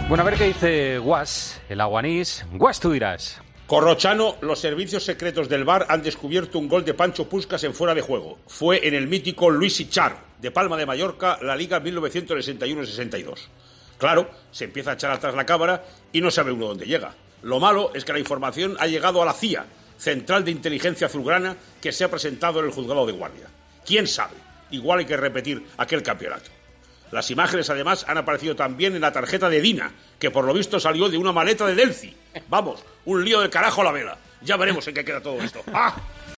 Bueno, a ver qué dice Guas, el aguanís. Guas, tú dirás. Corrochano, los servicios secretos del VAR han descubierto un gol de Pancho Puskás en fuera de juego. Fue en el mítico Luis Ichar, de Palma de Mallorca, la Liga 1961-62. Claro, se empieza a echar atrás la cámara y no sabe uno dónde llega. Lo malo es que la información ha llegado a la CIA, Central de Inteligencia Azulgrana, que se ha presentado en el juzgado de guardia. ¿Quién sabe? Igual hay que repetir aquel campeonato. Las imágenes, además, han aparecido también en la tarjeta de Dina, que por lo visto salió de una maleta de Delci. Vamos, un lío de carajo a la vela. Ya veremos en qué queda todo esto. ¡Ah!